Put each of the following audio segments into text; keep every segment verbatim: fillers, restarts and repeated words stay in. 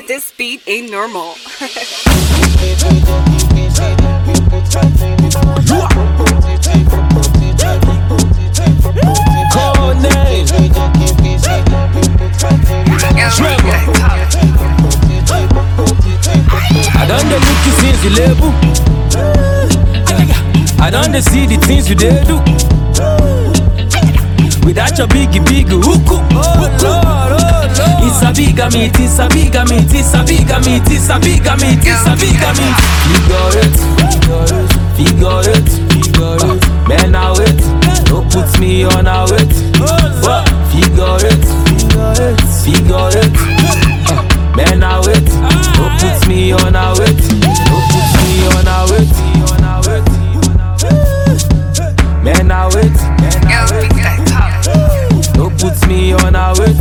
This beat ain't normal. Call name Trevor. I done the look you since the label. I done the see the things you did do. Without your biggie biggie hookoo. It's a big meat, it's a big meat, it's a big meat, it's a big meat, it's a big meat. Figure it, figure it, figure it. Man, I wait, don't put me on a wait. Figure it, figure it. Man, I wait, don't put me on a wait. Don't put me on a wait. Man, I wait, don't put me on a wait.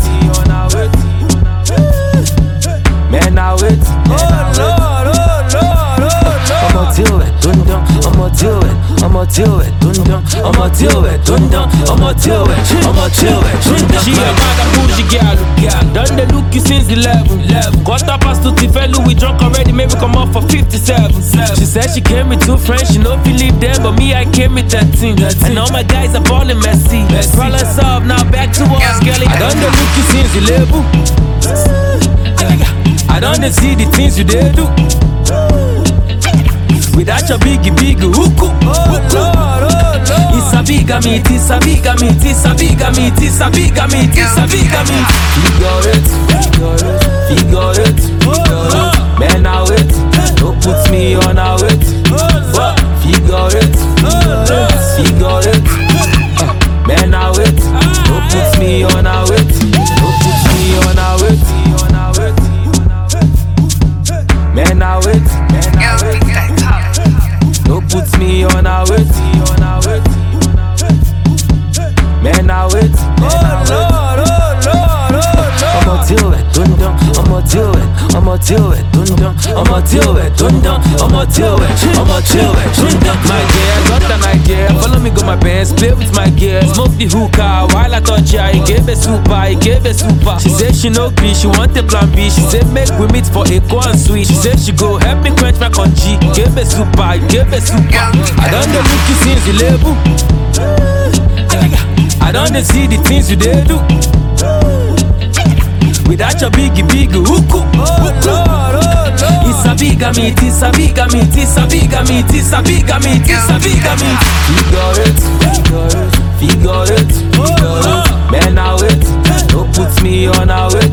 Man, I wait. Oh Lord, oh Lord, oh Lord. I'ma deal with dundum. I'ma deal with. I'ma deal with dundum. I'ma deal with dundum. I'ma deal with. I'ma deal with dundum. She a bad and bougie girl. Done the look you since eleven. Quarter past two, Tifelu, we drunk already. Maybe come off for fifty-seven. She said she came with two friends. She know believe them, but me I came with thirteen. And all my guys are balling messy. Problem solved, now back to us, girlie. I done the look you since eleven. I done see the things you did do. Without your biggie biggie hookoo. It's a big meat, it's a big meat, it's a big meat, it's a big meat, it's a big meat. Figure it, figure it, figure it. Man, I wait, don't put me on a wait. Figure it, figure it. Man, I wait, don't put me on a wait. Don't put me on a wait. Man, I wait. Don't put me on a wait. Man, I wait. Oh Lord, oh Lord, oh Lord. I'ma deal with dundum. I'ma deal with. I'ma deal with dundum. I'ma deal with dundum. I'ma deal with. I'ma deal with dundum. My gear, got an idea. Follow me, go my bands, play with my gear. Smoke the hookah while I touch her. He gave it super, he gave it super. She said she no B, she want a plan B. She said make we meet for a and sweet. She said she go help me quench my country. Gave it super, he gave it super. I done the look you since the label. I done see the things you did do. Without your biggie biggie hookoo. It's a big meat, it's a big meat, it's a big meat, it's a big meat, it's a big meat. Figure it, figure it, figure it. Man, I wait, don't put me on a wait.